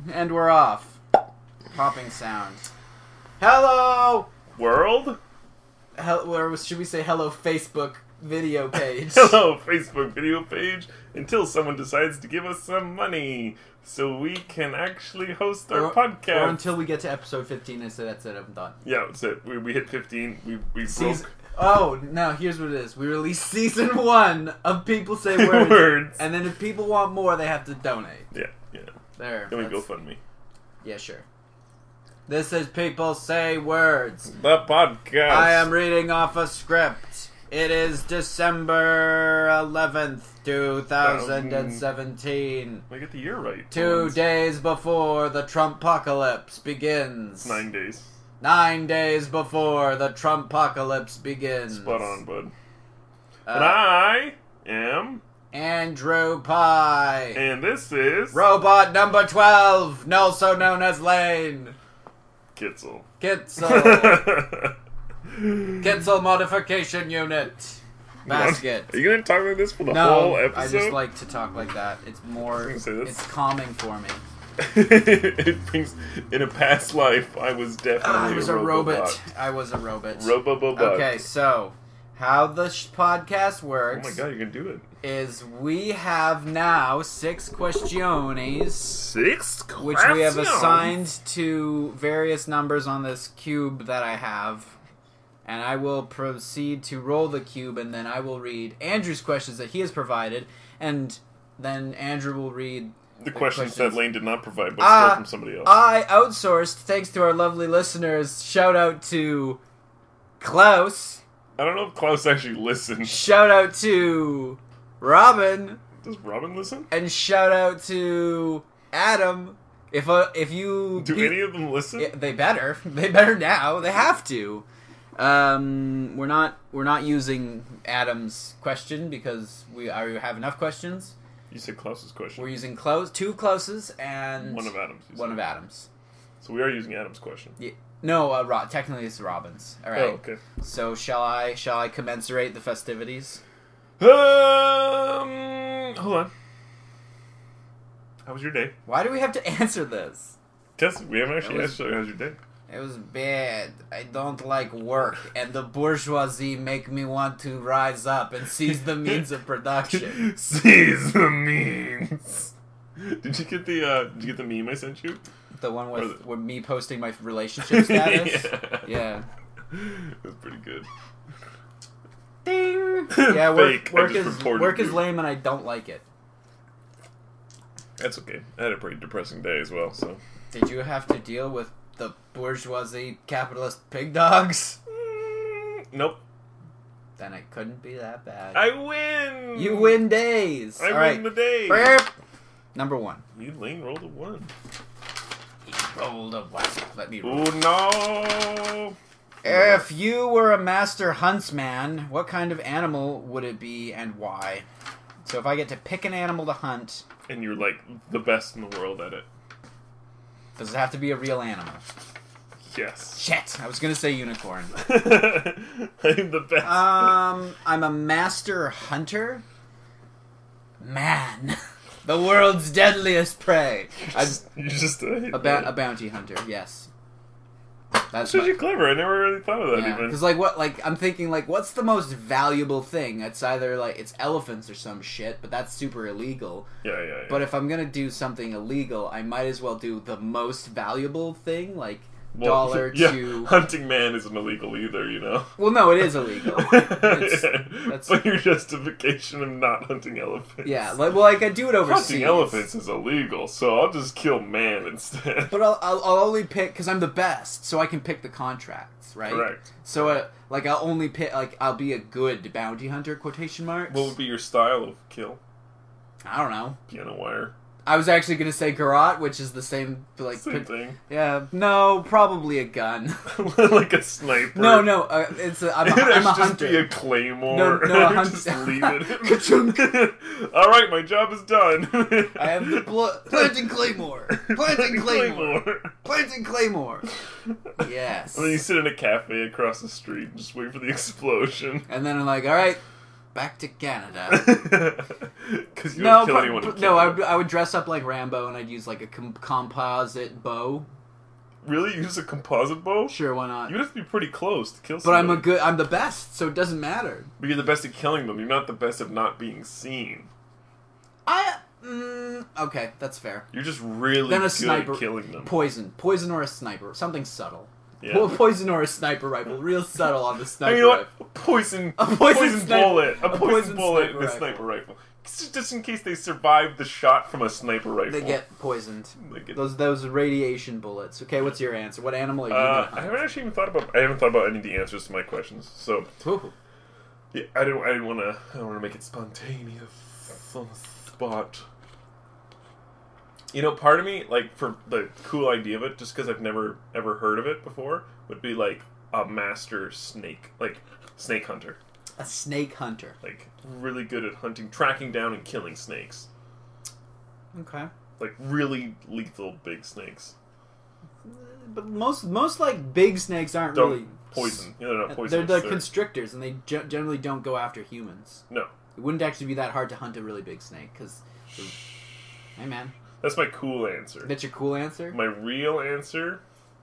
And we're off. Popping sound. Hello! World? Or should we say hello Facebook video page? Hello Facebook video page. Until someone decides to give us some money so we can actually host our podcast. Or until we get to episode 15 and say that's it, I'm done. Yeah, that's it. We hit 15. We broke. Oh, no, here's what it is. We released season 1 of People Say Words. Words. And then if people want more, they have to donate. Yeah. There. Can we GoFundMe? Yeah, sure. This is People Say Words. The podcast. I am reading off a script. It is December 11th, 2017. I get the year right. 2 days before the Trump-pocalypse begins. 9 days. 9 days before the Trump-pocalypse begins. Spot on, bud. And I am Andrew Pye. And this is Robot number 12, also known as Lane. Kitzel. Kitzel Modification Unit. Basket. Are you going to talk like this for the whole episode? I just like to talk like that. It's more, it's calming for me. It brings, in a past life, I was definitely a robot. I was a robot. Robobot. Okay, so, how the podcast works... Oh my god, you can do it. ...is we have now 6 questiones. 6 questions? Which we have assigned to various numbers on this cube that I have. And I will proceed to roll the cube, and then I will read Andrew's questions that he has provided, and then Andrew will read the questions that Lane did not provide, but stole from somebody else. I outsourced, thanks to our lovely listeners. Shout out to Klaus. I don't know if Klaus actually listens. Shout out to Robin. Does Robin listen? And shout out to Adam. If you do any of them listen? They better. They better now. They have to. We're not using Adam's question because we already have enough questions. You said Klaus's question. We're using two Klauses and one of Adam's. One of Adam's. So we are using Adam's question. Yeah. No, technically it's Robin's. All right. Oh, okay. So shall I commensurate the festivities? Hold on. How was your day? Why do we have to answer this? Because we haven't actually asked you how's your day. It was bad. I don't like work, and the bourgeoisie make me want to rise up and seize the means of production. Seize the means. Did you get the meme I sent you? The one with me posting my relationship status? Yeah. It was pretty good. Ding! Yeah, work is lame, and I don't like it. That's okay. I had a pretty depressing day as well, so. Did you have to deal with the bourgeoisie capitalist pig dogs? Nope. Then it couldn't be that bad. I win! You win days! I win the day! Number 1. Lane rolled a 1. He rolled a 1. Let me roll. Oh no! If you were a master huntsman, what kind of animal would it be and why? So if I get to pick an animal to hunt... And you're like the best in the world at it. Does it have to be a real animal? Yes. Shit! I was gonna say unicorn. I'm the best. I'm a master hunter. Man. The world's deadliest prey. You're just a bounty hunter, yes. That's you're clever. I never really thought of that even. Because I'm thinking what's the most valuable thing? It's either it's elephants or some shit, but that's super illegal. Yeah. But if I'm gonna do something illegal, I might as well do the most valuable thing, to... Hunting man isn't illegal either, you know? Well, no, it is illegal. But your justification of not hunting elephants. Yeah, I do it overseas. Hunting elephants is illegal, so I'll just kill man instead. But I'll only pick, because I'm the best, so I can pick the contracts, right? Correct. So, I'll only pick, I'll be a good bounty hunter, quotation marks. What would be your style of kill? I don't know. Piano wire. I was actually going to say garrote, which is the same... Same thing. Yeah, no, probably a gun. Like a sniper. No, I'm a hunter. Just be a claymore. No, a hunter. Just leave it. All right, my job is done. I have the planting claymore. Planting claymore. Planting claymore. Yes. And then you sit in a cafe across the street and just wait for the explosion. And then I'm like, all right, back to Canada. Because you don't kill anyone in Canada. No, I would dress up like Rambo and I'd use like a composite bow. Really? Use a composite bow? Sure, why not? You'd have to be pretty close to kill somebody. But I'm the best, so it doesn't matter. But you're the best at killing them. You're not the best at not being seen. Okay, that's fair. You're just really Then a good sniper, at killing them. Poison or a sniper, something subtle. Yeah. Poison or a sniper rifle, real subtle on the sniper You know what? rifle. A poison sniper- bullet and a sniper rifle. Just in case they survive the shot from a sniper rifle. They get poisoned. Those radiation bullets. Okay, what's your answer? What animal are you gonna hunt? I haven't actually even thought about any of the answers to my questions. So yeah, I didn't want to make it spontaneous on the spot. You know, part of me, like, for the cool idea of it, just because I've never ever heard of it before, would be like a master snake hunter. A snake hunter. Like, really good at hunting, tracking down and killing snakes. Okay. Like, really lethal big snakes. But most like big snakes aren't really poison. You know, they're not poisonous. They're constrictors, and they generally don't go after humans. No. It wouldn't actually be that hard to hunt a really big snake, because... Hey, man. That's my cool answer. That's your cool answer? My real answer...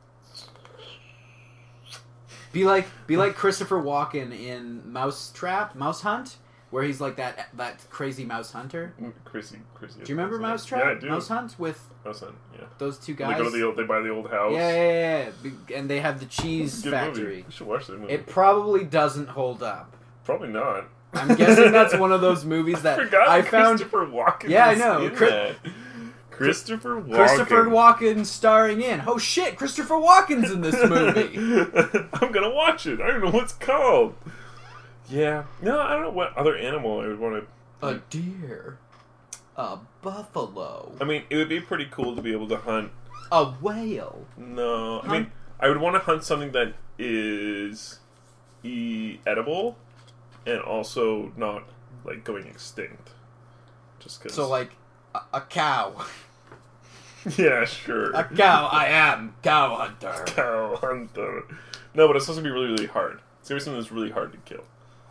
Be like Christopher Walken in Mouse Hunt, where he's like that crazy mouse hunter. Crazy. Do you remember Mouse Trap? Yeah, I do. Mouse Hunt with Mouse Hunt, yeah. Those two guys. They buy the old house. Yeah. And they have the cheese factory. Movie. We should watch that movie. It probably doesn't hold up. Probably not. I'm guessing that's one of those movies that I found. Christopher Walken. Yeah, I know. Christopher Walken. Christopher Walken starring in. Oh shit, Christopher Walken's in this movie. I'm gonna watch it. I don't know what's called. Yeah. No, I don't know what other animal I would want to... A deer. A buffalo. I mean, it would be pretty cool to be able to hunt... A whale. No. I mean, I would want to hunt something that is edible and also not, like, going extinct. Just because... So, like, a cow. Yeah, sure. A cow. I am cow hunter. Cow hunter. No, but it's supposed to be really, really hard. It's going to be something that's really hard to kill.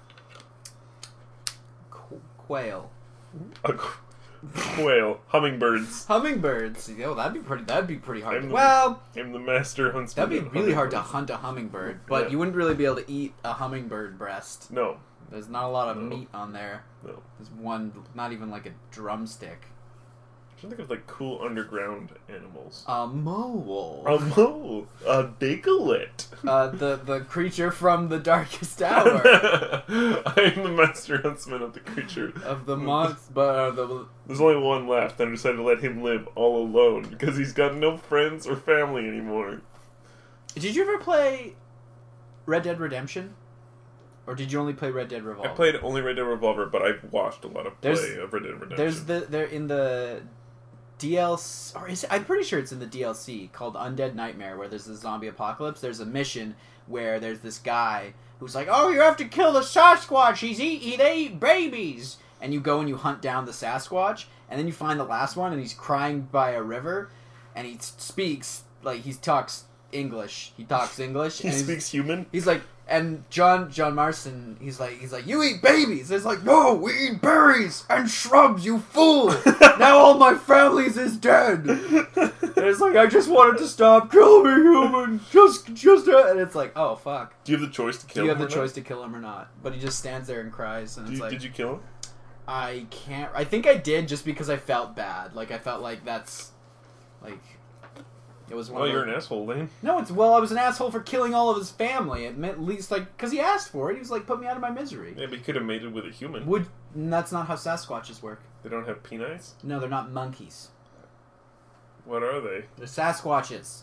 Quail. A quail. Hummingbirds. Hummingbirds. Oh, that'd be pretty hard. I'm the master huntsman. That'd be really hard to hunt a hummingbird, but you wouldn't really be able to eat a hummingbird breast. No. There's not a lot of meat on there. No. There's one, not even like a drumstick. I think of like cool underground animals. A mole. A mole. A diglett. The creature from the Darkest Hour. I am the master huntsman of the creature. Of the monster. There's only one left, and I decided to let him live all alone because he's got no friends or family anymore. Did you ever play Red Dead Redemption? Or did you only play Red Dead Revolver? I played only Red Dead Revolver, but I've watched a lot of play of Red Dead Redemption. They're in the DLC, or I'm pretty sure it's in the DLC called Undead Nightmare, where there's a zombie apocalypse. There's a mission where there's this guy who's like, "Oh, you have to kill the Sasquatch. He ate babies." And you go and you hunt down the Sasquatch, and then you find the last one, and he's crying by a river, and he speaks like he talks English. He speaks human. He's like. And John Marston, he's like, you eat babies. It's like, no, we eat berries and shrubs, you fool. Now all my family's is dead. And it's like, I just wanted to stop. Kill me, human. Just. And it's like, oh, fuck. Do you have the choice to kill him? Do you have the choice to kill him or not? But he just stands there and cries. And it's like, did you kill him? I can't. I think I did just because I felt bad. Like, I felt like that's, like... It was one you're an asshole, then. No, I was an asshole for killing all of his family. It meant at least, like, because he asked for it. He was like, put me out of my misery. Yeah, but he could have mated with a human. That's not how Sasquatches work. They don't have penises? No, they're not monkeys. What are they? They're Sasquatches.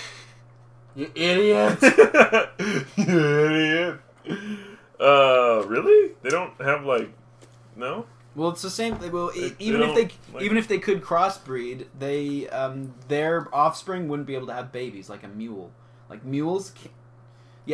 You idiot! You idiot. Really? They don't have, like... No? Well, it's the same. Even if they could crossbreed, their offspring wouldn't be able to have babies like a mule. Like mules,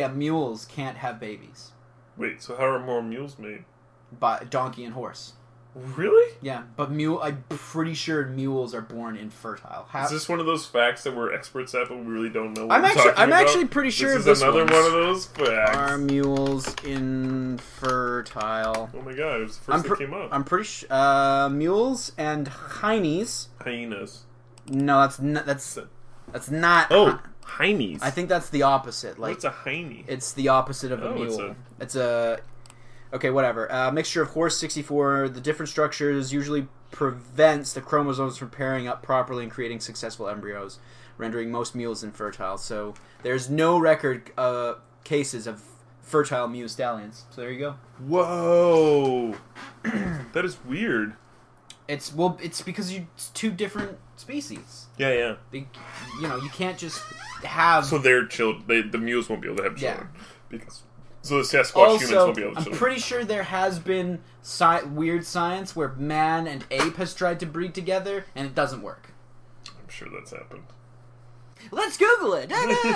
mules can't have babies. Wait, so how are more mules made? By donkey and horse. Really? Yeah, but I'm pretty sure mules are born infertile. Is this one of those facts that we're experts at, but we really don't know what I'm we're actually, talking I'm about? actually pretty sure This of is this another one. one of those facts. Are mules infertile? Oh my god, it was the first that came up. I'm pretty sure mules and hyenas. Hyenas. No, that's not. Oh, hyenas. I think that's the opposite. Like, what's a hyene? It's the opposite of a mule. It's a okay, whatever. Mixture of horse 64. The different structures usually prevents the chromosomes from pairing up properly and creating successful embryos, rendering most mules infertile. So there's no record cases of fertile mule stallions. So there you go. Whoa, that is weird. It's because it's two different species. Yeah. You can't just have. So the mules won't be able to have children because. So the Sasquatch also, humans won't be able to. I'm pretty sure there has been weird science where man and ape has tried to breed together and it doesn't work. I'm sure that's happened. Let's Google it.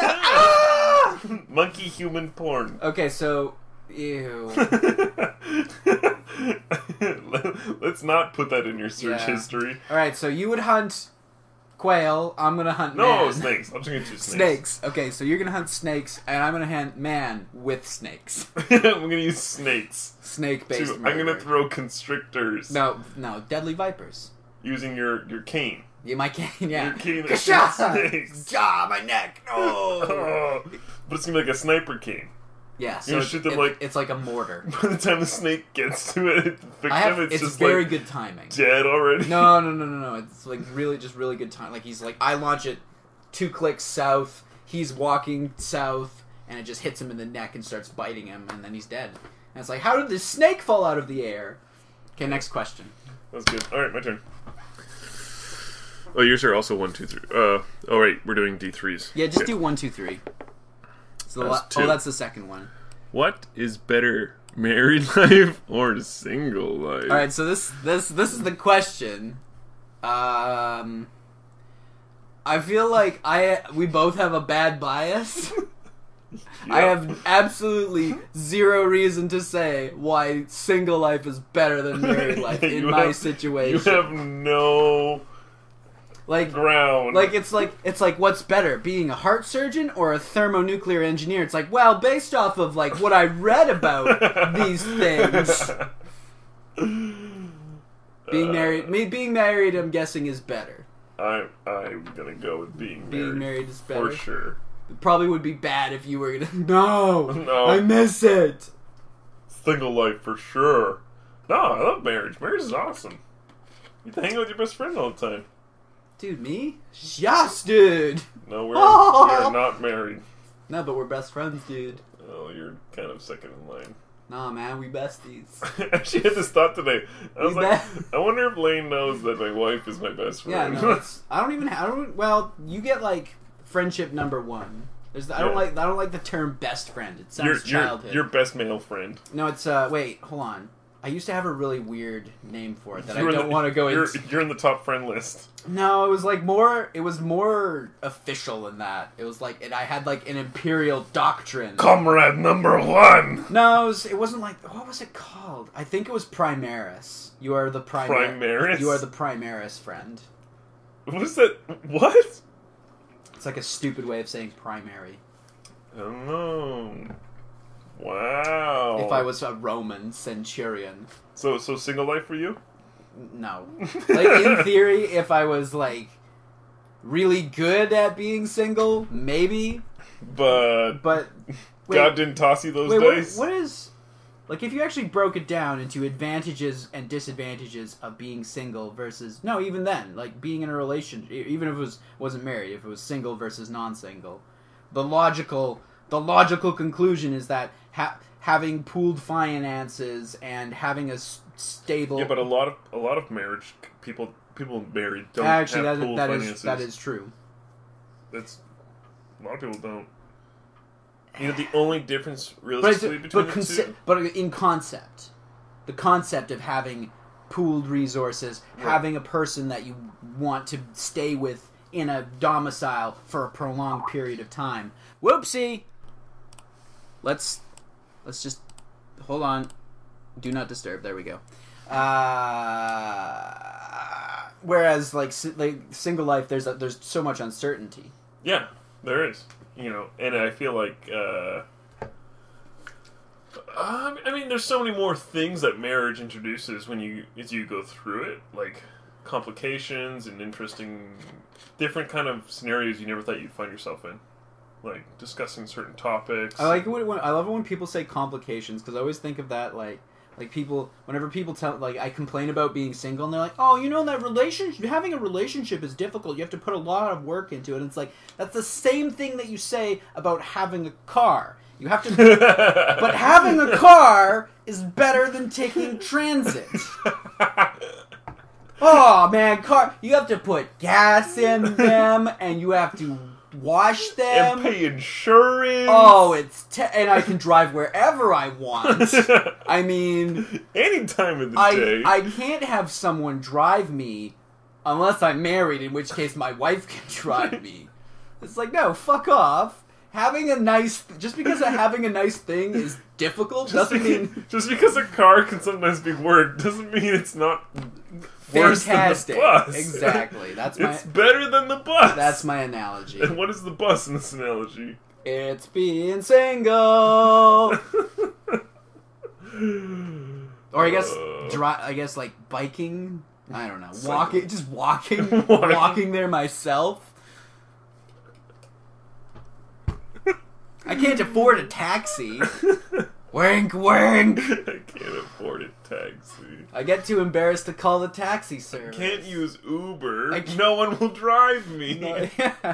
Monkey human porn. Okay, so ew. Let's not put that in your search history. All right, so you would hunt quail. I'm gonna hunt man. Snakes. I'm just gonna choose snakes. Okay, so you're gonna hunt snakes, and I'm gonna hunt man with snakes. I'm gonna use snakes. Snake-based murder. I'm gonna throw constrictors. No, deadly vipers. Using your cane. Yeah, my cane. Yeah. Your cane that shoots snakes. My neck. Oh. But it's gonna be like a sniper cane. Yeah, so you shoot them it's like a mortar. By the time the snake gets to it, it's just very like good timing. Dead already. No. It's like really good time. Like he's like, I launch it 2 clicks south. He's walking south, and it just hits him in the neck and starts biting him, and then he's dead. And it's like, how did this snake fall out of the air? Okay, next question. That's good. All right, my turn. Oh, yours are also 1, 2, 3. Oh, right, we're doing D3s. Yeah, just do 1, 2, 3. So that's the second one. What is better, married life or single life? All right, so this is the question. I feel like we both have a bad bias. Yep. I have absolutely zero reason to say why single life is better than married life in my situation. You have no ground. It's like what's better, being a heart surgeon or a thermonuclear engineer? It's like, well, based off of like what I read about these things. Being married, I'm guessing is better. I'm gonna go with being married. Being married is better for sure. It probably would be bad if you were gonna. No, I miss it. Single life for sure. No, I love marriage. Marriage is awesome. You get to hang out with your best friend all the time. Dude, me? Yes, dude. No, we are not married. No, but we're best friends, dude. Oh, you're kind of second in line. Nah, man, we besties. I actually had this thought today. I was like, I wonder if Lane knows that my wife is my best friend. Yeah, no, I don't. Well, you get like friendship number 1. I don't like the term best friend. It sounds childhood. Your best male friend. No, it's wait, hold on. I used to have a really weird name for it that I don't want to go into. You're in the top friend list. No, it was like more. It was more official than that. It was like, I had like an imperial doctrine. Comrade number 1. No, it wasn't like. What was it called? I think it was Primaris. You are the Primaris. You are the Primaris friend. What is that? What? It's like a stupid way of saying primary. I don't know. Wow. If I was a Roman centurion. So single life for you? No. Like, in theory, if I was, like, really good at being single, maybe. But wait, God didn't toss you those days? What is... Like, if you actually broke it down into advantages and disadvantages of being single versus... No, even then. Like, being in a relationship, even if it wasn't married, if it was single versus non-single. The logical conclusion is that having pooled finances and having a stable... Yeah, but a lot of marriage people married don't actually have pooled finances. That is true. A lot of people don't. You know, the only difference realistically between the two... But in concept, the concept of having pooled resources, having a person that you want to stay with in a domicile for a prolonged period of time. Whoopsie! Let's just hold on. Do not disturb. There we go. Whereas like single life, there's so much uncertainty. Yeah, there is. And I feel like I mean, there's so many more things that marriage introduces as you go through it, like complications and interesting, different kind of scenarios you never thought you'd find yourself in, like discussing certain topics. I like I love it when people say complications, because I always think of that like people, whenever people tell, like, I complain about being single, and they're like, oh, that relationship, having a relationship is difficult. You have to put a lot of work into it. And it's like, that's the same thing that you say about having a car. You have to, but having a car is better than taking transit. Oh man, you have to put gas in them, and you have to wash them and pay insurance. Oh, and I can drive wherever I want. I mean, any time of the day. I can't have someone drive me unless I'm married, in which case my wife can drive me. It's like, no, fuck off. Just because having a nice thing is difficult doesn't mean... Just because a car can sometimes be work doesn't mean it's not worse fantastic. Than the bus. Exactly. It's better than the bus. That's my analogy. And what is the bus in this analogy? It's being single. Or I guess like biking. I don't know. Walking there myself. I can't afford a taxi. Wink, wink. I can't afford a taxi. I get too embarrassed to call the taxi service. I can't use Uber. No one will drive me. No, yeah.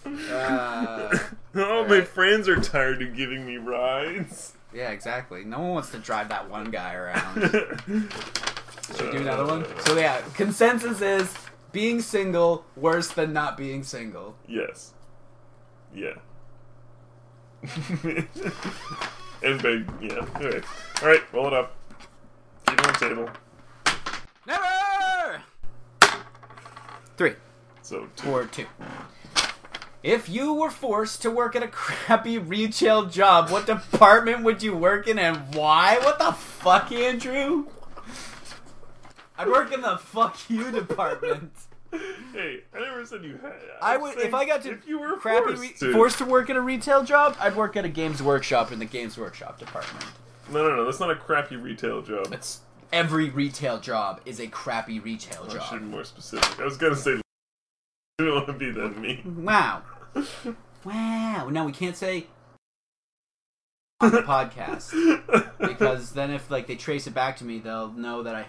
My friends are tired of giving me rides. Yeah, exactly. No one wants to drive that one guy around. Should we do another one? So yeah, consensus is being single worse than not being single. Yes. Yeah. And big, yeah. Okay. Alright, roll it up. Keep it on the table. Never! 3. So, 2. Or 2. If you were forced to work at a crappy retail job, what department would you work in and why? What the fuck, Andrew? I'd work in the fuck you department. Hey, I never said you had. If I got to if you were forced to work at a retail job, I'd work at a Games Workshop in the Games Workshop department. No, that's not a crappy retail job. Every retail job is a crappy retail job. I should be more specific. I was gonna say, I don't want to be that mean. Wow. No, we can't say on the podcast, because then if they trace it back to me, they'll know that I.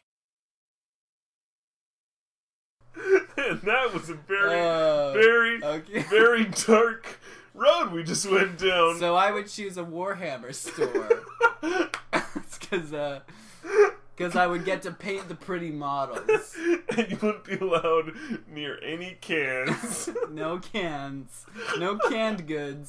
And that was a very dark road we just went down. So I would choose a Warhammer store. Because I would get to paint the pretty models. And you wouldn't be allowed near any cans. No cans. No canned goods.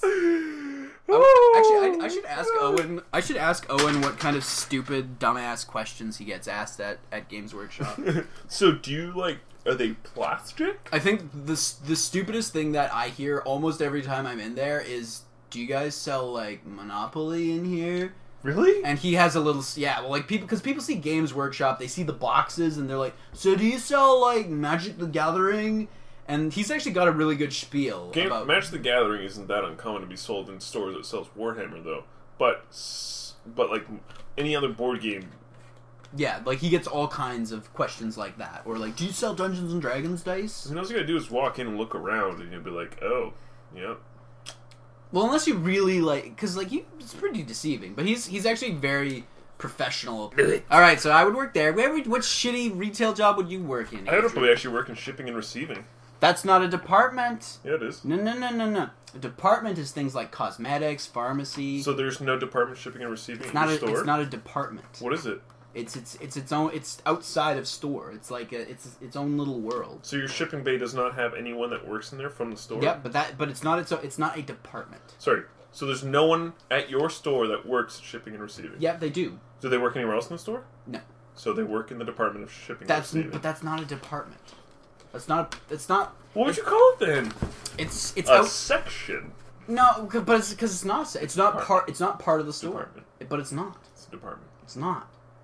I should ask Owen. I should ask Owen what kind of stupid, dumbass questions he gets asked at Games Workshop. So do you are they plastic? I think the stupidest thing that I hear almost every time I'm in there is, do you guys sell Monopoly in here? Really? And he has a little, because people see Games Workshop, they see the boxes, and they're like, so do you sell, Magic the Gathering? And he's actually got a really good spiel about... Magic the Gathering isn't that uncommon to be sold in stores that sells Warhammer, though. But any other board game... Yeah, he gets all kinds of questions like that. Or, do you sell Dungeons & Dragons dice? All you gotta do is walk in and look around, and you'll be like, oh, yep. Well, unless you really because it's pretty deceiving. But he's actually very professional. All right, so I would work there. What shitty retail job would you work in? I would probably actually work in shipping and receiving. That's not a department. Yeah, it is. No. A department is things like cosmetics, pharmacy. So there's no department shipping and receiving in your store? It's not a department. What is it? It's its own. It's outside of store. It's its own little world. So your shipping bay does not have anyone that works in there from the store. Yep, but it's not. It's not a department. Sorry. So there's no one at your store that works shipping and receiving. Yep, they do. Do they work anywhere else in the store? No. So they work in the department of shipping and receiving. But that's not a department. That's not. It's not. What would you call it then? It's a section. No, but it's because it's not. It's not part. It's not part of the store. Department. But it's not. It's a department. It's not.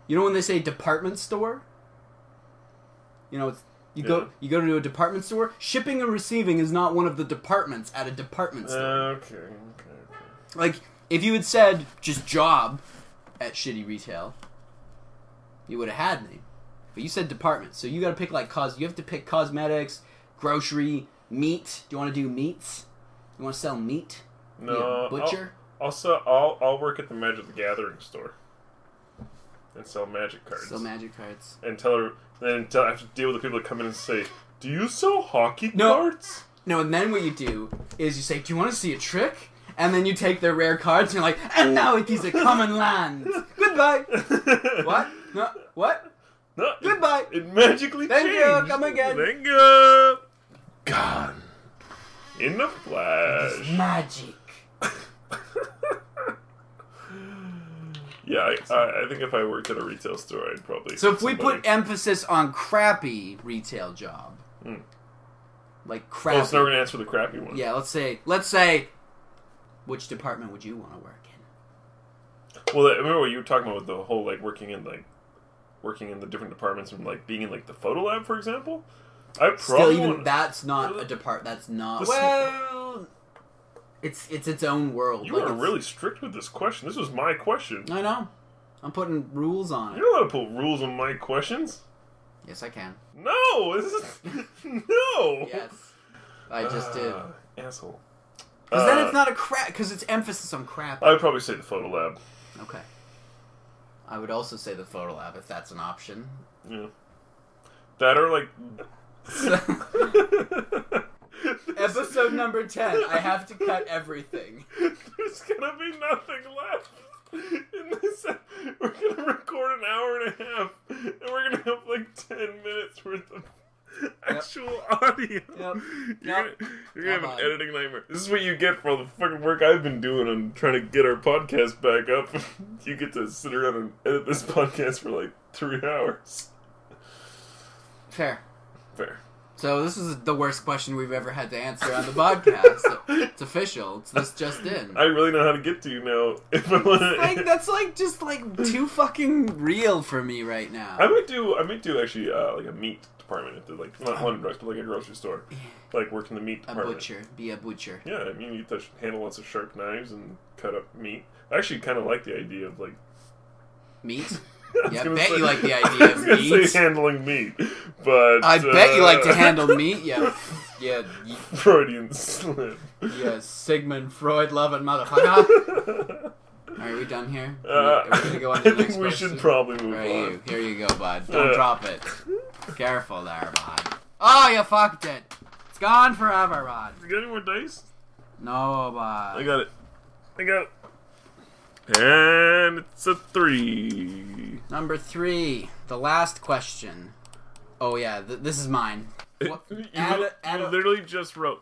You know when they say department store? You know, you go to a department store. Shipping and receiving is not one of the departments at a department store. Okay. Like, if you had said just job at Shitty Retail, you would have had me. But you said department, so you got to pick like you have to pick cosmetics, grocery, meat. Do you want to do meats? You want to sell meat? No, butcher. I'll work at the Magic the Gathering store and sell magic cards. And I have to deal with the people that come in and say, "Do you sell hockey cards?" No, and then what you do is you say, "Do you want to see a trick?" And then you take their rare cards and you're like, "And now it is a common land. Goodbye." What? No. What? No. Goodbye. It magically changed. Thank you. Come again. Thank you. Gone. In the flash. Magic. Yeah, I think if I worked at a retail store, I'd probably... So if we put emphasis on crappy retail job, like crappy... Oh, so now we're going to answer the crappy one. Yeah, let's say, which department would you want to work in? Well, I remember what you were talking about with the whole, like, working in the different departments and, like, being in, like, the photo lab, for example? That's not a department. That's not... Well... It's its own world. You are really strict with this question. This was my question. I know. I'm putting rules on it. You're not allowed to put rules on my questions. Yes, I can. No! No! Yes. I just did. Asshole. Because then it's not a crap... Because it's emphasis on crap. I would probably say the photo lab. Okay. I would also say the photo lab if that's an option. Yeah. That or like... Episode number 10. I have to cut everything. There's gonna be nothing left in this. We're gonna record an hour and a half, and we're gonna have like 10 minutes worth of actual audio. Yep. You're gonna have an editing nightmare. This is what you get for all the fucking work I've been doing on trying to get our podcast back up. You get to sit around and edit this podcast for like 3 hours. Fair. So this is the worst question we've ever had to answer on the podcast. It's official. It's this just in. I really know how to get to you now. If I want to, that's just too fucking real for me right now. I might do actually like a meat department at the, like not London Drugs, but like a grocery store. Like work in the meat department. Be a butcher. Yeah, I mean you get to handle lots of sharp knives and cut up meat. I actually kind of like the idea of like meat. Yeah, I bet you like the idea of meat. I was say handling meat, but... I bet you like to handle meat, yeah. Freudian slip. Yeah, Sigmund Freud loving motherfucker. Are we done here? Are we gonna go on to the next I think we question? should probably move on. Here you go, bud. Don't drop it. Careful there, bud. Oh, you fucked it. It's gone forever, bud. You got any more dice? No, bud. I got it. And it's a 3. Number 3. The last question. Oh, yeah. This is mine. Lane literally just wrote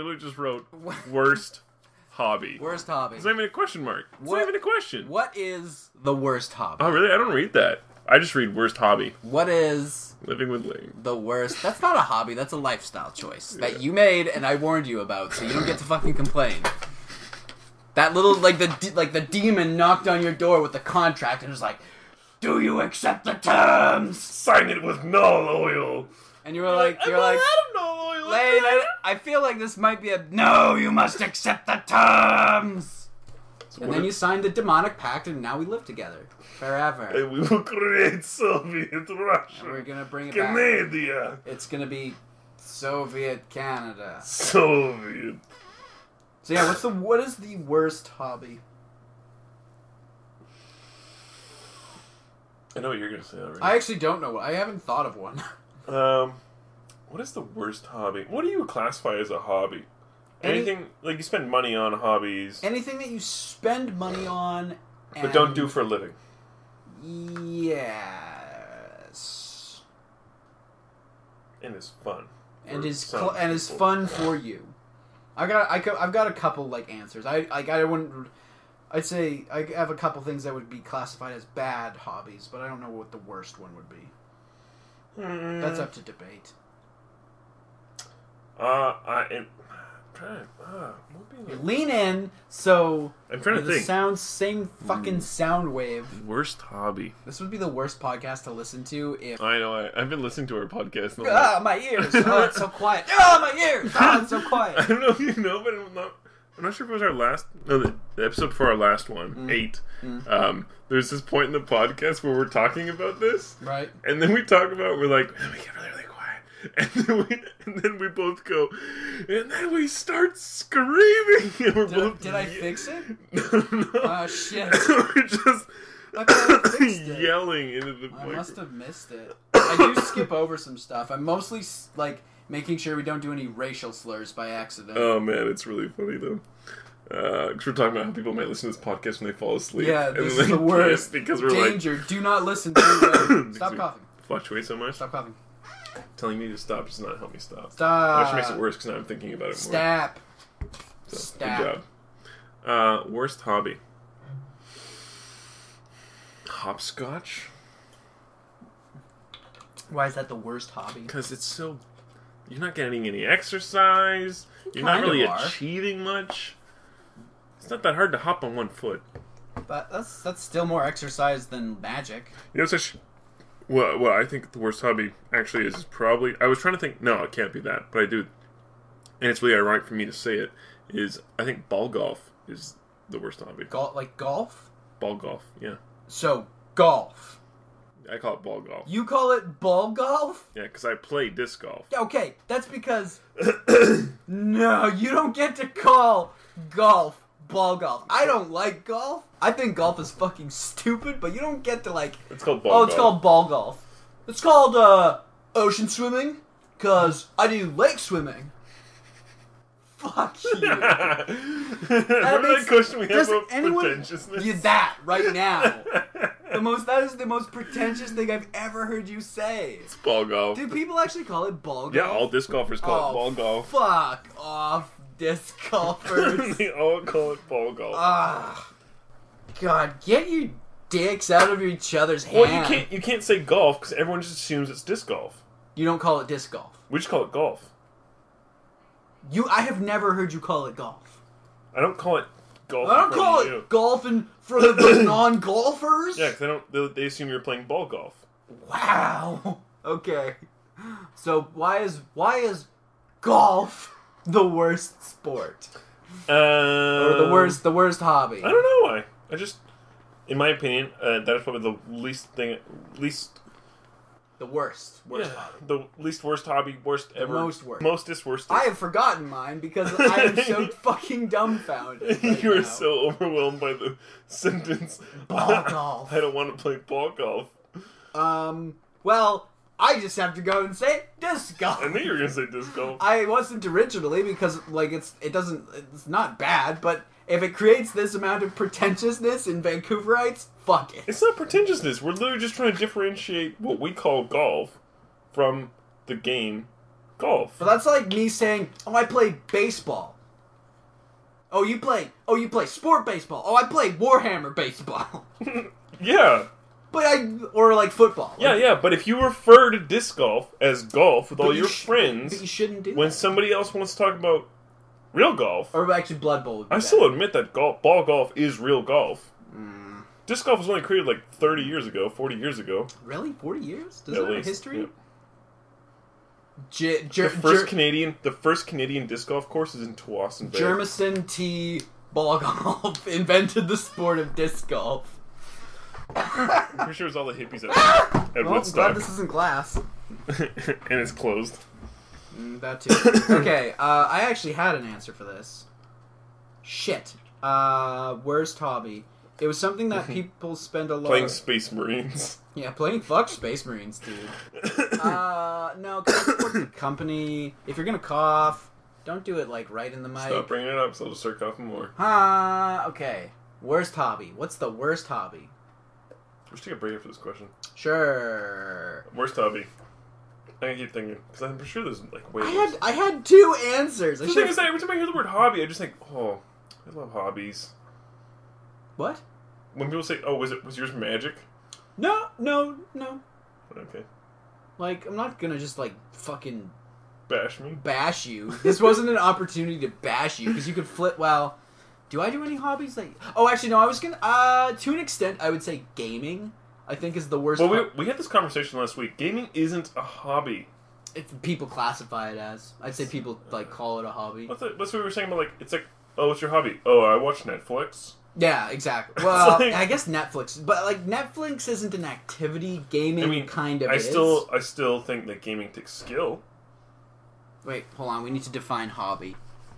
worst hobby. Worst hobby. It's not even a question mark. It's not even a question. What is the worst hobby? Oh, really? I don't read that. I just read worst hobby. What is... Living with Lane. The worst... That's not a hobby. That's a lifestyle choice that you made and I warned you about, so you don't get to fucking complain. That little, like the demon knocked on your door with the contract and was like, "Do you accept the terms? Sign it with null oil." And you were like, Lane, I feel like this might be a no. You must accept the terms. So and then you signed the demonic pact, and now we live together forever. And we will create Soviet Russia. And we're gonna bring it Canada. Back. It's gonna be Soviet Canada. Soviet. So yeah, what is the worst hobby? I know what you're gonna say already. I actually don't know. I haven't thought of one. What is the worst hobby? What do you classify as a hobby? Anything like you spend money on hobbies. Anything that you spend money on, but don't do for a living. Yes. And is fun. And is fun for you. I've got a couple like answers. I'd say I have a couple things that would be classified as bad hobbies, but I don't know what the worst one would be. That's up to debate. I'm trying trying. Lean in, so I'm trying to think. Same fucking sound wave. Worst hobby. This would be the worst podcast to listen to if. I know. I've been listening to our podcast. My ears! Oh, it's so quiet. My ears! Oh, it's so quiet. I don't know if you know, but I'm not sure if it was our last. No, the episode before our last one, 8. There's this point in the podcast where we're talking about this, right? And then we talk about we get really quiet. And then we both go, and then we start screaming. And we're did I fix it? No. Oh, shit. We're just yelling into the microphone. I must have missed it. I do skip over some stuff. I'm mostly, making sure we don't do any racial slurs by accident. Oh, man, it's really funny, though. Because we're talking about how people might listen to this podcast when they fall asleep. Yeah, this is the worst. Because we're Danger. Do not listen to it. Stop coughing. Fluctuate so much. Stop coughing. Telling me to stop does not help me stop. Stop. Which makes it worse because now I'm thinking about it more. Stop. So, Stop. Good job. Worst hobby. Hopscotch. Why is that the worst hobby? Because it's so... You're not getting any exercise. You're not really achieving much. It's not that hard to hop on one foot. But that's still more exercise than magic. You know, such... Well, I think the worst hobby actually is probably... I was trying to think... No, it can't be that, but I do. And it's really ironic for me to say it, is I think ball golf is the worst hobby. Like golf? Ball golf, yeah. So, golf. I call it ball golf. You call it ball golf? Yeah, because I play disc golf. Okay, that's because... No, you don't get to call golf ball golf. I don't like golf. I think golf is fucking stupid, but you don't get to It's called ball golf. It's called ball golf. It's called ocean swimming, because I do lake swimming. Fuck you. Remember that question we had about pretentiousness? Yeah, that right now. That is the most pretentious thing I've ever heard you say. It's ball golf. Do people actually call it ball golf? Yeah, all disc golfers call it ball golf. Fuck off, disc golfers. They all call it ball golf. God, get your dicks out of each other's hands. Well, you can't say golf because everyone just assumes it's disc golf. You don't call it disc golf. We just call it golf. I have never heard you call it golf. I don't call it golf. I don't call it golf for the non-golfers. Yeah, because they assume you're playing ball golf. Wow. Okay. So why is golf the worst sport? Or the worst hobby? I don't know why. I just, in my opinion, that is probably the least. The worst hobby. The least worst hobby, worst ever. Mostest worst. I have forgotten mine because I am so fucking dumbfounded. You are so overwhelmed by the sentence. Ball golf. I don't want to play ball golf. Well, I just have to go and say disc golf. I knew you were gonna say disc golf. I wasn't originally because it's not bad, but if it creates this amount of pretentiousness in Vancouverites, fuck it. It's not pretentiousness. We're literally just trying to differentiate what we call golf from the game golf. But that's like me saying, "Oh, I play baseball." Oh, you play sport baseball. Oh, I play Warhammer baseball. Yeah. Or like football. Yeah, but if you refer to disc golf as golf with all your friends, but you shouldn't do when that. somebody else wants to talk about real golf, or actually Blood Bowl. I still admit that ball golf is real golf. Disc golf was only created like 30 years ago, 40 years ago. Really? 40 years? Does it have a history? Yeah. The first Canadian disc golf course is in Tsawwassen Bay. Jermison T. Ball Golf invented the sport of disc golf. I'm pretty sure it was all the hippies at Woodstock. I'm glad this isn't glass. And it's closed. That too. Okay, I actually had an answer for this. Shit. Worst hobby. It was something that people spend a lot Playing Space Marines. Yeah, playing Space Marines, dude. No, because it's a company. If you're gonna cough, don't do it right in the mic. Stop bringing it up so I'll just start coughing more. Okay. Worst hobby. What's the worst hobby? Let's take a break for this question. Sure. Worst hobby. I keep thinking because I'm sure there's ways. I had two answers. The thing is that every time I hear the word hobby, I just think, oh, I love hobbies. What? When people say, "Oh, was yours magic?" No. Okay. I'm not gonna just fucking Bash me. Bash you. This wasn't an opportunity to bash you because you could flip. Well, do I do any hobbies? Like, oh, actually, no. I was gonna. To an extent, I would say gaming. I think is the worst. Well, we had this conversation last week. Gaming isn't a hobby. If people classify it as, I'd say people like call it a hobby. That's what we were saying about like. It's like, oh, what's your hobby? Oh, I watch Netflix. Yeah, exactly. Well, like, I guess Netflix, but like Netflix isn't an activity. Gaming kind of I is. still think that gaming takes skill. Wait, hold on. We need to define hobby.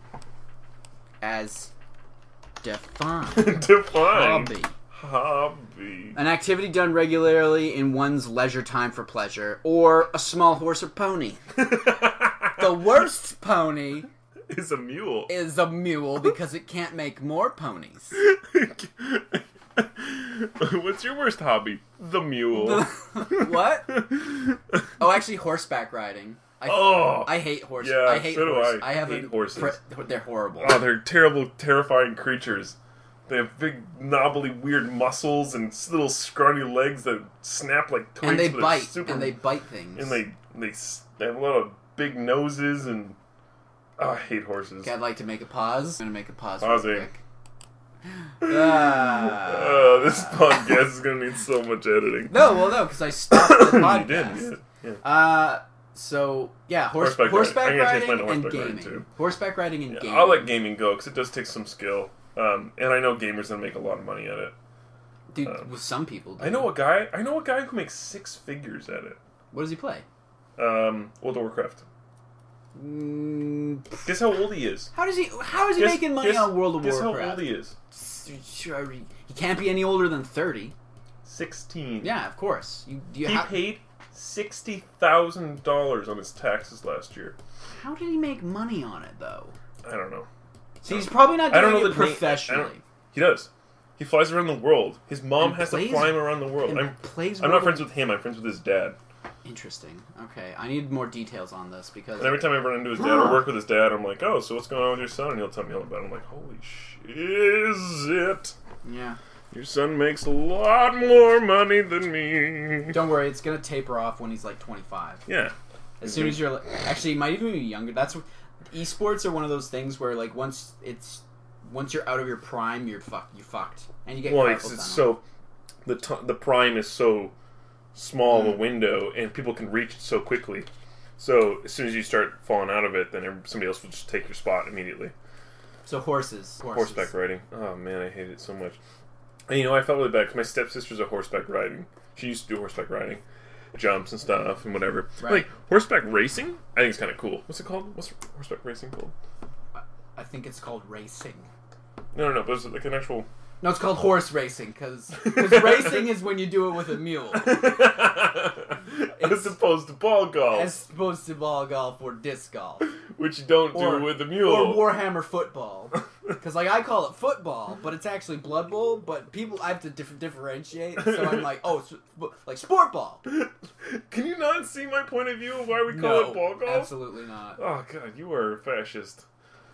As defined. Define. Hobby. An activity done regularly in one's leisure time for pleasure, or a small horse or pony. The worst pony is a mule. Is a mule because it can't make more ponies. What's your worst hobby? The mule. What? Oh, actually, horseback riding. I hate horses. Yeah, I hate horses. I hate horses. They're horrible. Oh, they're terrible, terrifying creatures. They have big, knobbly, weird muscles and little scrawny legs that snap like twigs. And they bite. And they bite things. And they have a lot of big noses and... Oh, I hate horses. Okay, I'd like to make a pause. I'm going to make a pause Pausing. real quick. This podcast is going to need so much editing. No, because I stopped the podcast. You did, yeah. So, yeah, horseback riding and gaming. Horseback riding and gaming. I'll let gaming go, because it does take some skill. And I know gamers that make a lot of money at it. Dude, with some people do. I know a guy who makes 6 figures at it. What does he play? World of Warcraft. Guess how old he is. How is he making money on World of Warcraft? Guess how old he is. He can't be any older than 30. 16. Yeah, of course. He paid $60,000 on his taxes last year. How did he make money on it, though? I don't know. See, he's probably not doing it professionally. He does. He flies around the world. His mom has to fly him around the world. I'm not friends with him. I'm friends with his dad. Interesting. Okay, I need more details on this because... And every time I run into his dad or work with his dad, I'm like, oh, so what's going on with your son? And he'll tell me all about it. I'm like, holy shit, is it? Yeah. Your son makes a lot more money than me. Don't worry, it's going to taper off when he's like 25. Yeah. As soon as you're... Actually, he might even be younger. That's... Esports are one of those things where, like, once you're out of your prime, you're fucked. And you get it's so... The prime is so small of a window, and people can reach it so quickly. So as soon as you start falling out of it, then somebody else will just take your spot immediately. So horses. Horseback riding. Oh man, I hate it so much. And I felt really bad because my stepsister's a horseback riding. She used to do horseback riding, jumps and stuff and whatever. Right. Like horseback racing, I think it's kind of cool. What's it called? What's horseback racing called? I think it's called racing. No, but it's like an actual... No, it's called horse racing, because racing is when you do it with a mule. As opposed to ball golf. As opposed to ball golf or disc golf. Which you don't do with a mule. Or Warhammer football. Because, like, I call it football, but it's actually Blood Bowl, but I have to differentiate, so I'm like, oh, it's like sport ball. Can you not see my point of view of why we call it ball golf? Absolutely not. Oh, God, you are a fascist.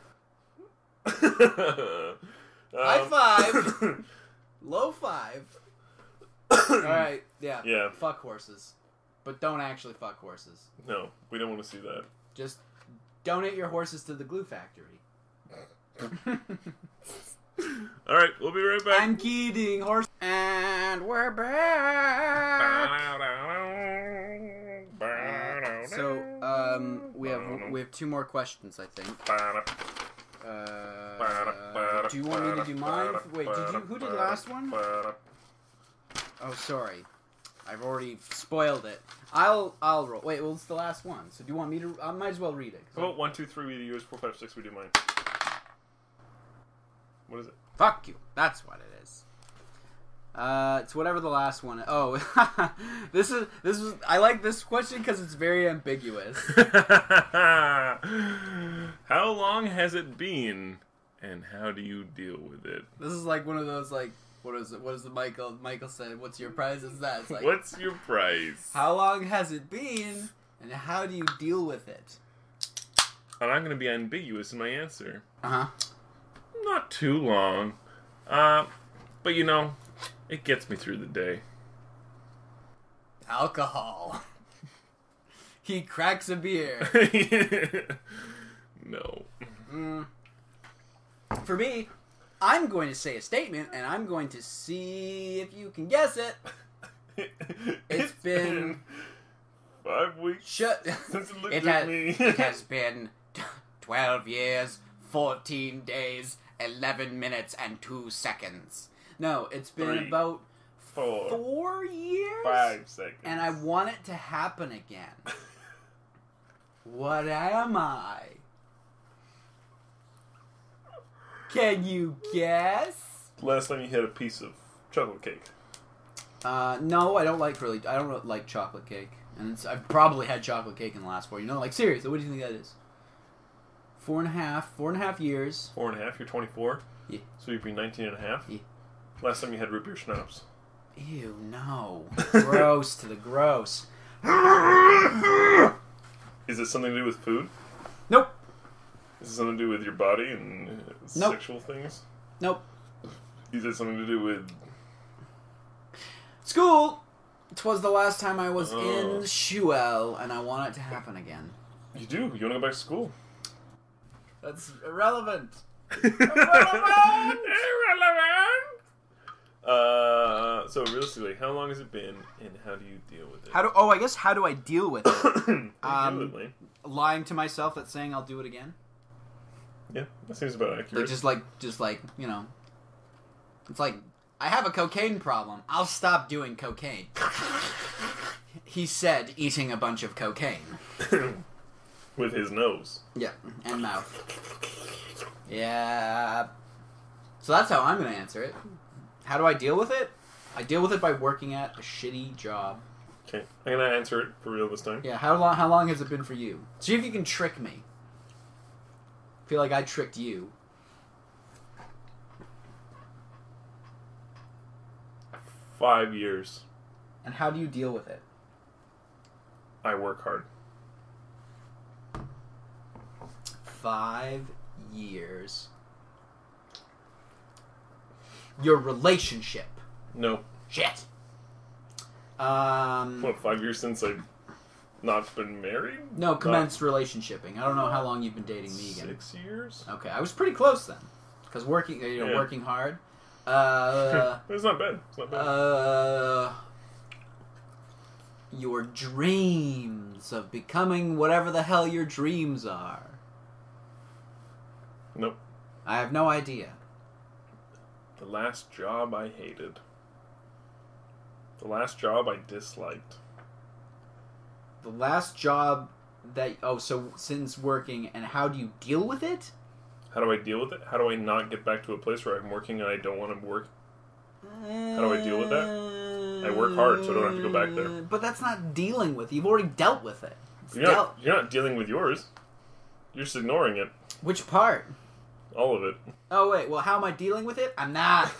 High five. Low five. Alright, yeah. Yeah. Fuck horses. But don't actually fuck horses. No, we don't want to see that. Just donate your horses to the glue factory. Alright, we'll be right back. I'm kidding, horse. And we're back. We have 2 more questions, I think. Do you want me to do mine? Wait, who did the last one? Oh, sorry. I've already spoiled it. I'll roll. Wait, well, it's the last one. So do you want me to... I might as well read it. How about 1, 2, 3, we do yours, 4, 5, 6, we do mine. What is it? Fuck you. That's what it is. It's whatever the last one... Oh, this is... I like this question because it's very ambiguous. How long has it been, and how do you deal with it? This is like one of those, like... What is it? What does Michael said? What's your prize? Is that? It's like, what's your prize? How long has it been, and how do you deal with it? And I'm going to be ambiguous in my answer. Uh-huh. Not too long. But it gets me through the day. Alcohol. He cracks a beer. No. For me, I'm going to say a statement, and I'm going to see if you can guess it. It's been 5 weeks since it looked at me. It has been 12 years, 14 days, 11 minutes, and 2 seconds. No, it's been 3, about 4, 4 years? 5 seconds. And I want it to happen again. What am I? Can you guess? Last time you had a piece of chocolate cake. No, I don't like chocolate cake. And I've probably had chocolate cake in the last 4 years. No, like seriously, what do you think that is? 4.5 years. 4.5, you're 24? Yeah. So you'd be 19 and a half? Yeah. Last time you had root beer schnapps. Ew, no. Gross to the gross. Is it something to do with food? Nope. Is it something to do with your body and Nope. sexual things? Nope. Is it something to do with... School! 'Twas the last time I was in Schuel, and I want it to happen again. You do? You want to go back to school? That's irrelevant. Irrelevant! So realistically, how long has it been, and how do you deal with it? How do I deal with it? Lying to myself that's saying I'll do it again. Yeah, that seems about accurate. Just like, you know, it's like, I have a cocaine problem. I'll stop doing cocaine. He said, eating a bunch of cocaine. With his nose. Yeah, and mouth. Yeah. So that's how I'm going to answer it. How do I deal with it? I deal with it by working at a shitty job. Okay, I'm going to answer it for real this time. Yeah, how long has it been for you? See if you can trick me. I feel like I tricked you. 5 years. And how do you deal with it? I work hard. 5 years. Your relationship. No. Shit. What, 5 years since I've not been married? No, commenced relationshiping. I don't know how long you've been dating me again. 6 years? Okay, I was pretty close then. Because working hard. It's not bad. It's not bad. Your dreams of becoming whatever the hell your dreams are. Nope. I have no idea. The last job I hated. The last job I disliked. The last job that... Oh, so since working, and how do you deal with it? How do I deal with it? How do I not get back to a place where I'm working and I don't want to work? How do I deal with that? I work hard, so I don't have to go back there. But that's not dealing with it. You've already dealt with it. You're not dealing with yours. You're just ignoring it. Which part? All of it. Oh, wait. Well, how am I dealing with it? I'm not.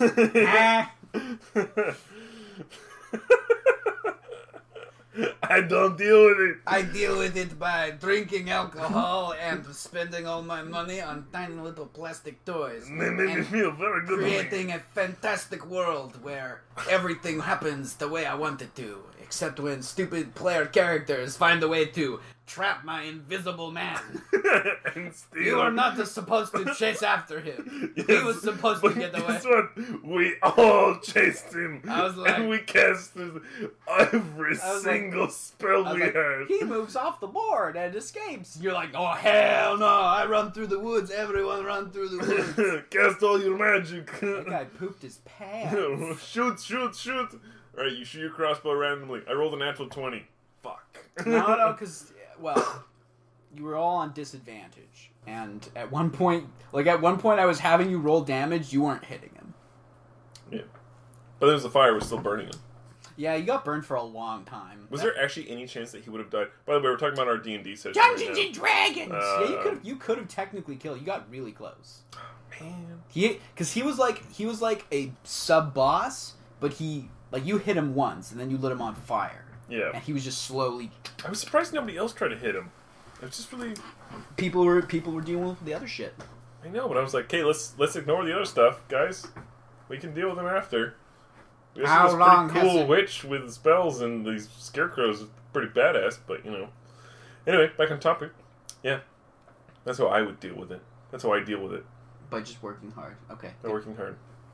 I don't deal with it. I deal with it by drinking alcohol and spending all my money on tiny little plastic toys. They make me feel very good. Creating a fantastic world where everything happens the way I want it to. Except when stupid player characters find a way to trap my invisible man. And steal. You are not supposed to chase after him. Yes, he was supposed to get away. Guess what? We all chased him. I was like... And we casted every single spell we had. He moves off the board and escapes. You're like, oh, hell no. I run through the woods. Everyone run through the woods. Cast all your magic. That guy pooped his pants. Shoot. Alright, you shoot your crossbow randomly. I rolled a natural 20. Fuck. No, because, well, you were all on disadvantage. And at one point I was having you roll damage, you weren't hitting him. Yeah. But there was the fire was still burning him. Yeah, you got burned for a long time. Was there actually any chance that he would have died? By the way, we're talking about our D&D session Dungeons right and Dragons! Yeah, you you could have technically killed. You got really close. Man. Because he was like a sub-boss, but you hit him once, and then you lit him on fire. Yeah. And he was just slowly... I was surprised nobody else tried to hit him. It was just really... People were dealing with the other shit. I know, but I was like, okay, let's ignore the other stuff, guys. We can deal with them after. We How this long pretty cool witch with spells and these scarecrows is pretty badass, but, you know... Anyway, back on topic. Yeah. That's how I would deal with it. That's how I deal with it. By just working hard. Okay. By working hard.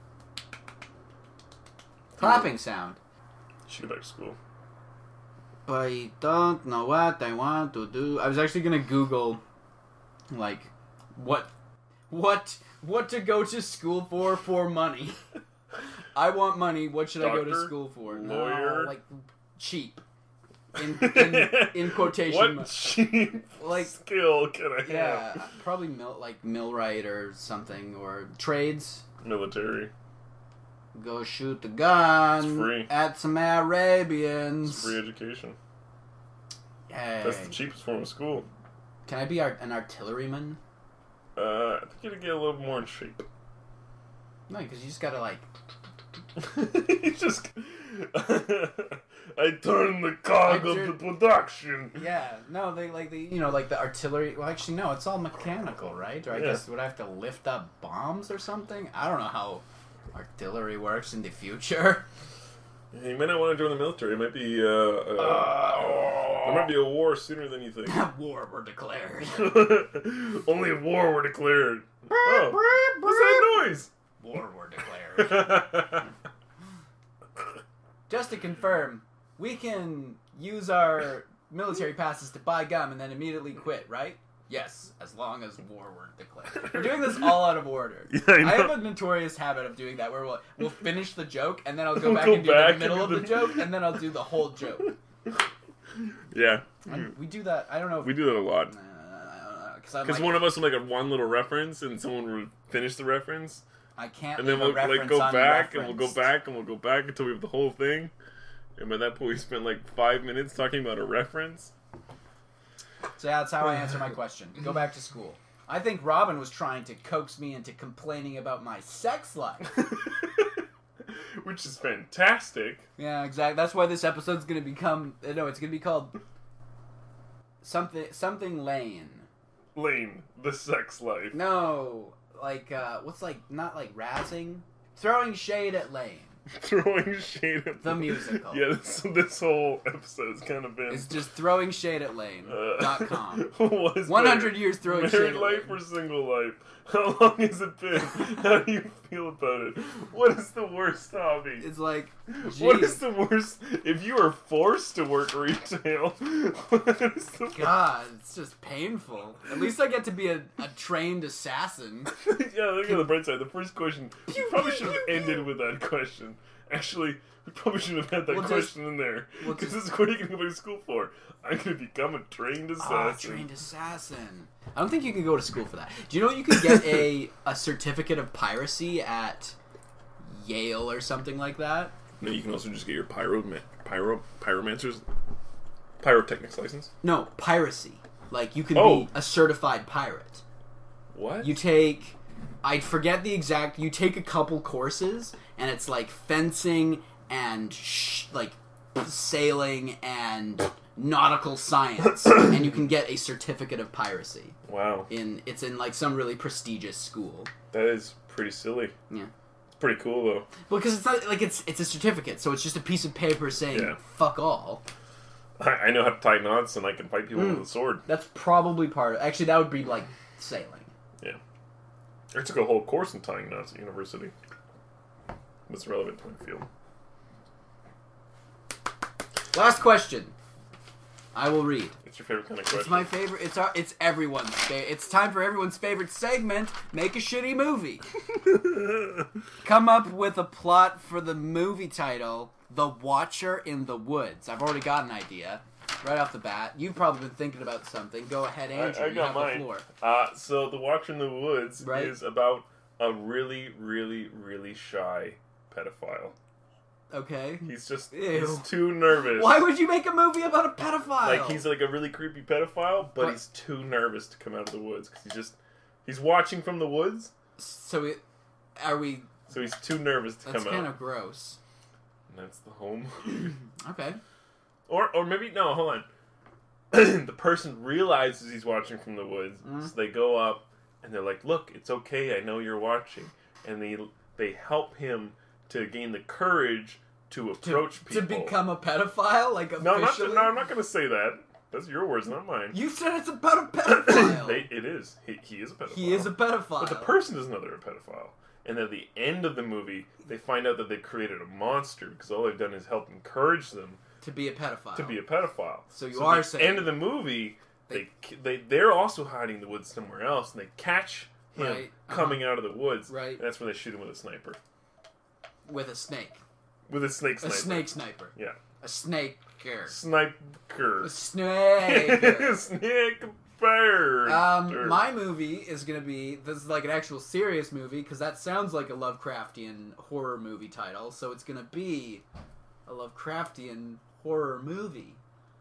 Clapping sound. You should go back to school. I don't know what I want to do. I was actually gonna Google, like, what to go to school for money. I want money. What should I go to school for? Lawyer? No, like cheap. In quotation. What cheap skill can I have? Yeah, probably millwright or something, or trades. Military. Go shoot the gun. It's free. At some Arabians. It's free education. Hey. That's the cheapest form of school. Can I be an artilleryman? I think you gotta get a little more in shape. No, because you just gotta like. You just. I turn the cog of the production. Yeah, no, they like the artillery. Well, actually, no, it's all mechanical, right? Or I guess would I have to lift up bombs or something? I don't know how artillery works in the future. Yeah, you might not want to join the military. It might be there might be a war sooner than you think. War were declared. Only if war were declared. Oh, what's that noise? War were declared. Just to confirm, we can use our military passes to buy gum and then immediately quit, right? Yes, as long as war were declared. We're doing this all out of order. Yeah, I have a notorious habit of doing that, where we'll finish the joke, and then I'll go back and do the middle of the joke, and then I'll do the whole joke. Yeah. And we do that, I don't know if... We do that a lot. Because one of us will make one little reference, and someone will finish the reference. I can't. And then we'll go back, and we'll go back, and we'll go back until we have the whole thing. And by that point, we spent 5 minutes talking about a reference. So yeah, that's how I answer my question. Go back to school. I think Robin was trying to coax me into complaining about my sex life. Which is fantastic. Yeah, exactly. That's why this episode's going to become... No, it's going to be called... Something Lane. Lane, the sex life. No, what's not razzing? Throwing shade at Lane. Throwing shade at the musical. Yeah, this whole episode has kind of been... It's just throwing shade at Lane.com. 100 years throwing shade at life Lane. Or single life? How long has it been? How do you feel about it? What is the worst hobby? It's like, geez. What is the worst... If you are forced to work retail, what is the... God, it's just painful. At least I get to be a trained assassin. Yeah, look at the bright side. The first question, we probably should have ended with that question. Actually, we probably should have had that question in there. Because this is what you're going to go to school for. I'm going to become a trained assassin. Trained assassin. I don't think you can go to school for that. Do you know you can get a certificate of piracy at Yale or something like that? No, you can also just get your pyromanters... Pyrotechnics license? No, piracy. Like, you can be a certified pirate. What? You take... I forget the exact... You take a couple courses, and it's like fencing and sailing and nautical science, and you can get a certificate of piracy. Wow. It's in some really prestigious school. That is pretty silly. Yeah. It's pretty cool though. Well, because it's not it's a certificate, so it's just a piece of paper saying fuck all. I know how to tie knots, and I can fight people with a sword. That's probably part of... Actually, that would be sailing. Yeah. I took a whole course in tying knots at university. That's relevant to my field. Last question. I will read. It's your favorite kind of question. It's my favorite. It's everyone's favorite. It's time for everyone's favorite segment. Make a shitty movie. Come up with a plot for the movie title, The Watcher in the Woods. I've already got an idea. Right off the bat. You've probably been thinking about something. Go ahead, Andrew. I got mine. The floor. So The Watcher in the Woods is about a really, really, really shy pedophile. Okay. He's too nervous. Why would you make a movie about a pedophile? He's a really creepy pedophile, but he's too nervous to come out of the woods because he's watching from the woods. So he's too nervous to come out. That's kind of gross. And that's the home. Okay. Or maybe no. Hold on. The person realizes he's watching from the woods, so they go up and they're like, "Look, it's okay. I know you're watching," and they help him to gain the courage to approach people. To become a pedophile? No, I'm not going to say that. That's your words, not mine. You said it's about a pedophile. It is. He is a pedophile. He is a pedophile. But the person doesn't know they're a pedophile. And at the end of the movie, they find out that they've created a monster because all they've done is help encourage them to be a pedophile. So you are saying... At the end of the movie, they're also hiding in the woods somewhere else, and they catch him coming out of the woods. Right. And that's when they shoot him with a sniper. With a snake. With a snake sniper. A snake sniper. Yeah. A snaker. Sniper. A snaker. Snake bird. My movie is going to be... This is like an actual serious movie, because that sounds like a Lovecraftian horror movie title, so it's going to be a Lovecraftian horror movie.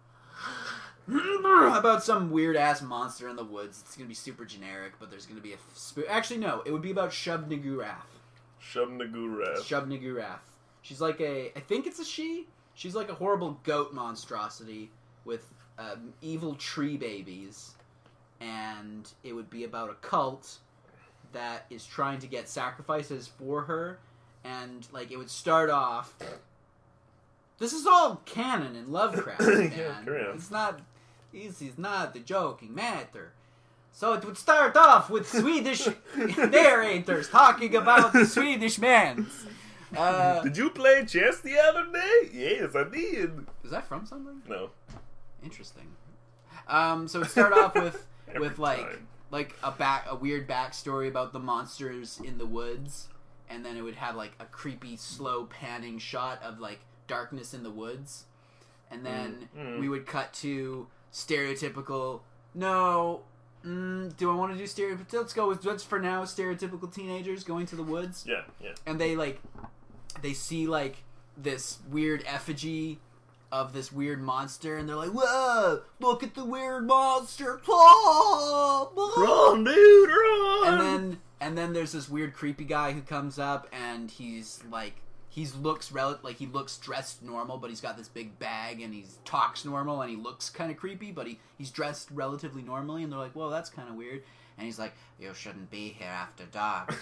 About some weird-ass monster in the woods. It's going to be super generic, but there's going to be a... Actually, no. It would be about Shub-Niggurath. Shub-Niggurath. She's like a... I think it's a she. She's like a horrible goat monstrosity with evil tree babies. And it would be about a cult that is trying to get sacrifices for her. And, like, it would start off... This is all canon in Lovecraft, man. Yeah, it's not... This is not the joking matter. So it would start off with Swedish narrators talking about the Swedish man. Did you play chess the other day? Yes, I did. Is that from something? No. Interesting. So it start off with like a weird backstory about the monsters in the woods, and then it would have like a creepy slow panning shot of like darkness in the woods, and then we would cut to stereotypical. No. Do I want to do stereotypical? Let's go with for now. Stereotypical teenagers going to the woods. Yeah. And they see like this weird effigy of this weird monster, and they're like, "Whoa! Look at the weird monster! Run, dude, run!" And then there's this weird creepy guy who comes up, and he looks dressed normal, but he's got this big bag, and he talks normal, and he looks kind of creepy, but he's dressed relatively normally, and they're like, "Whoa, that's kind of weird." And he's like, "You shouldn't be here after dark.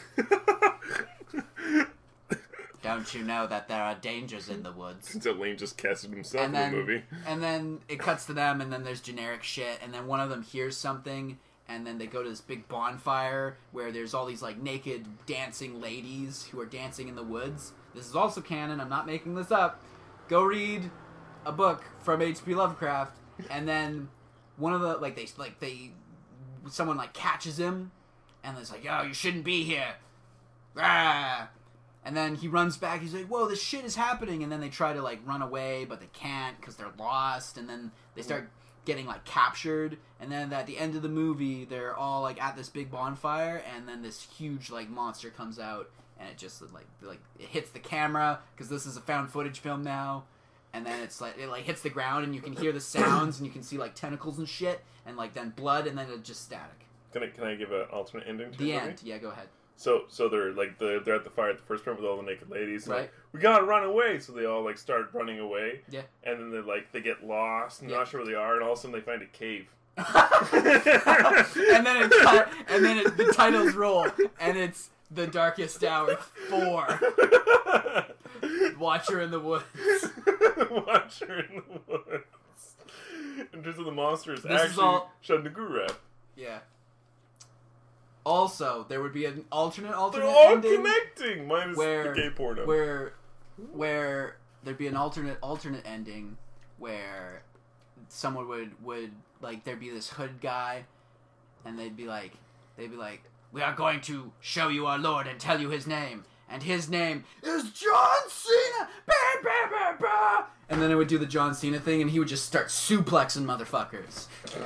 Don't you know that there are dangers in the woods?" Since Elaine just casted himself in the movie. And then it cuts to them, and then there's generic shit, and then one of them hears something, and then they go to this big bonfire where there's all these like naked dancing ladies who are dancing in the woods. This is also canon. I'm not making this up. Go read a book from H.P. Lovecraft, and then one of the someone like catches him, and it's like, "Yo, you shouldn't be here." Rah! And then he runs back. He's like, "Whoa, this shit is happening!" And then they try to like run away, but they can't because they're lost. And then they start getting like captured. And then at the end of the movie, they're all like at this big bonfire, and then this huge like monster comes out. And it just like it hits the camera because this is a found footage film now, and then it's like it like hits the ground and you can hear the sounds and you can see like tentacles and shit and like then blood and then it's just static. Can I give an alternate ending to the end? Yeah, go ahead. So they're like they're at the fire at the first part with all the naked ladies. Right. Like, we gotta run away. So they all like start running away. Yeah. And then they get lost and not sure where they are, and all of a sudden they find a cave. and then the titles roll and it's The Darkest Hour 4. Watcher in the Woods. Watcher in the Woods. In terms of the monsters, actually Shub-Niggurath. Yeah. Also, there would be an alternate They're all ending connecting, minus the gay porno. Where there'd be an alternate ending where someone would like there'd be this hood guy, and they'd be like, "We are going to show you our Lord and tell you his name, and his name is John Cena." Bah, bah, bah, bah. And then it would do the John Cena thing, and he would just start suplexing motherfuckers.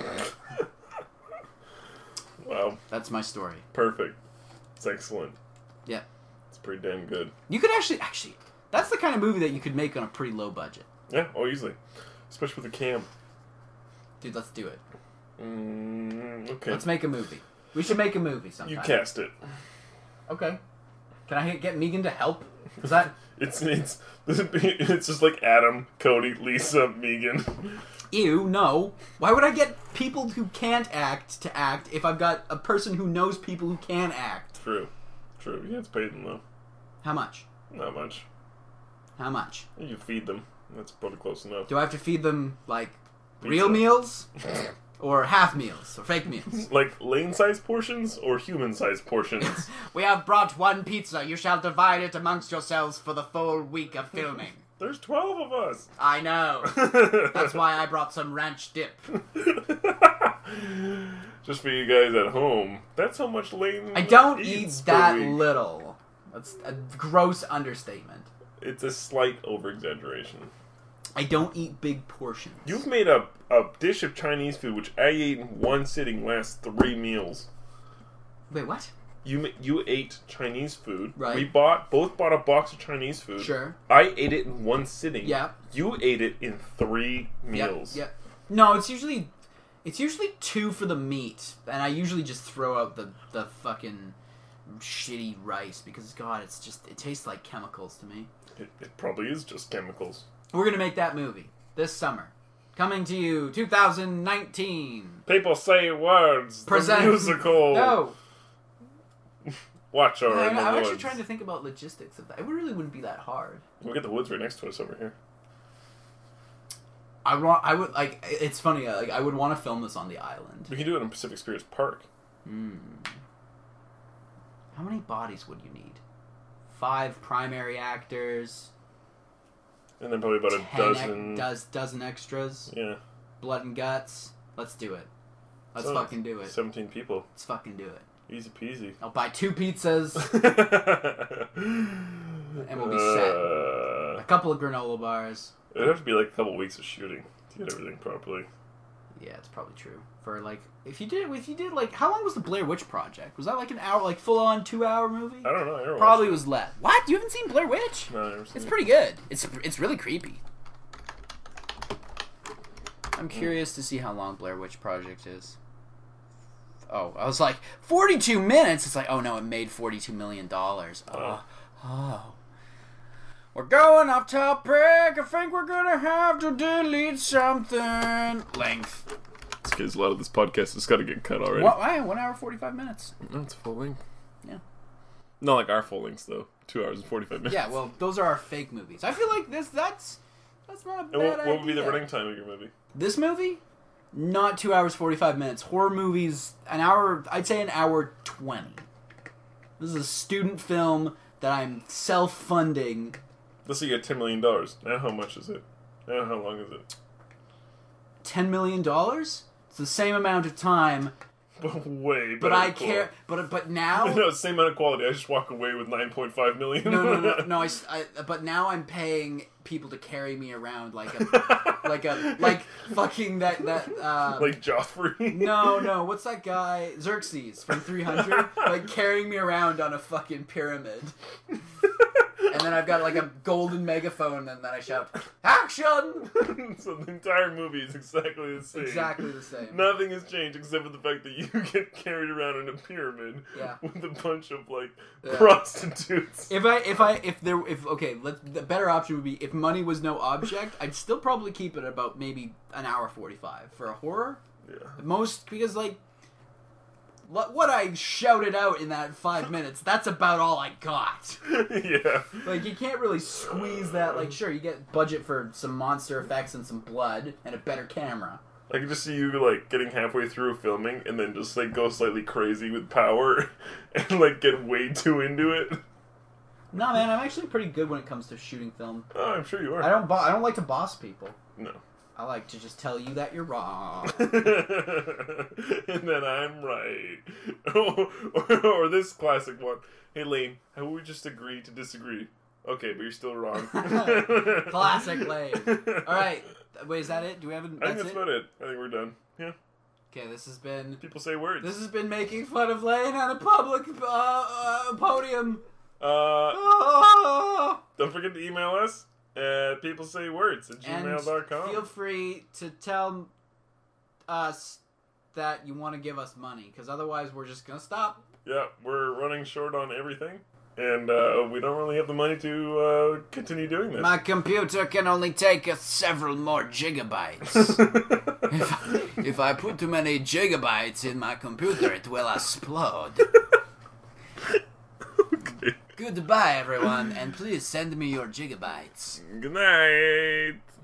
Wow. That's my story. Perfect. It's excellent. Yeah. It's pretty damn good. You could actually, that's the kind of movie that you could make on a pretty low budget. Yeah, easily. Especially with a cam. Dude, let's do it. Okay. Let's make a movie. We should make a movie sometime. You cast it. Okay. Can I get Megan to help? Is that... It's just like Adam, Cody, Lisa, Megan. Ew, no. Why would I get people who can't act to act if I've got a person who knows people who can act? True. You have to pay them, though. How much? Not much. How much? You feed them. That's probably close enough. Do I have to feed them, like, Real meals? Or half meals? Or fake meals? Like Lane-sized portions or human-sized portions? We have brought one pizza. You shall divide it amongst yourselves for the full week of filming. There's 12 of us. I know. That's why I brought some ranch dip. Just for you guys at home. That's how much Lane I don't eat eats that per week. little. That's a gross understatement. It's a slight over-exaggeration. I don't eat big portions. You've made a dish of Chinese food, which I ate in one sitting last 3 meals. Wait, what? You ate Chinese food. Right. We both bought a box of Chinese food. Sure. I ate it in one sitting. Yeah. You ate it in 3 meals. Yep. No, it's usually 2 for the meat, and I usually just throw out the fucking shitty rice because God, it tastes like chemicals to me. It probably is just chemicals. We're gonna make that movie this summer. Coming to you, 2019. People Say Words, the musical. No. Watch our I'm actually trying to think about logistics of that. It really wouldn't be that hard. We get the woods right next to us over here. I would like. It's funny. Like I would want to film this on the island. We can do it in Pacific Spirits Park. How many bodies would you need? 5 primary actors. And then probably about a dozen. Dozen extras. Yeah. Blood and guts. Let's do it. Let's fucking do it. 17 people. Let's fucking do it. Easy peasy. I'll buy 2 pizzas. And we'll be set. A couple of granola bars. It'd have to be like a couple weeks of shooting to get everything properly. Yeah, it's probably true. For like, if you did like, how long was the Blair Witch Project? Was that like an hour, like full on 2-hour movie? I don't know. I never Probably watched was less. What? You haven't seen Blair Witch? No, I never seen It's it. pretty good. It's really creepy. I'm curious to see how long Blair Witch Project is. Oh, I was like, 42 minutes? It's like, oh no, it made $42 million. Oh. We're going off topic. I think we're gonna have to delete something. Length. It's because a lot of this podcast has got to get cut already. What? 1 hour 45 minutes. That's full length. Yeah. Not like our full lengths though. 2 hours and 45 minutes. Yeah, well, those are our fake movies. I feel like that's not a bad And what would be the idea. running time of your movie? This movie? Not 2 hours 45 minutes. Horror movies, an hour. I'd say an hour 20. This is a student film that I'm self-funding. Let's say you got $10 million. Now how much is it? Now how long is it? $10 million? It's the same amount of time. But way better. But I care. But now. No, it's the same amount of quality. I just walk away with $9.5 million. No. But now I'm paying people to carry me around like fucking that. Like Joffrey. No. What's that guy? Xerxes from 300. Like carrying me around on a fucking pyramid. And then I've got like a golden megaphone, and then I shout, "Action!" So the entire movie is exactly the same. Exactly the same. Nothing has changed except for the fact that you get carried around in a pyramid with a bunch of prostitutes. The better option would be if money was no object, I'd still probably keep it about maybe an hour 45 for a horror. Yeah. Because what I shouted out in that 5 minutes, that's about all I got. Yeah. Like, you can't really squeeze that. Like, sure, you get budget for some monster effects and some blood and a better camera. I can just see you, like, getting halfway through filming and then just, like, go slightly crazy with power and, like, get way too into it. No, man, I'm actually pretty good when it comes to shooting film. Oh, I'm sure you are. I don't like to boss people. No. I like to just tell you that you're wrong. And then I'm right. Or this classic one. Hey, Lane, how would we just agree to disagree? Okay, but you're still wrong. Classic Lane. All right. Wait, is that it? Do we have I think that's about it. I think we're done. Yeah. Okay, this has been... People Say Words. This has been making fun of Lane on a public podium. Don't forget to email us. peoplesaywords@gmail.com. And feel free to tell us that you want to give us money, because otherwise we're just going to stop. Yeah, we're running short on everything, and we don't really have the money to continue doing this. My computer can only take several more gigabytes. if I put too many gigabytes in my computer, it will explode. Okay. Goodbye, everyone, and please send me your gigabytes. Good night.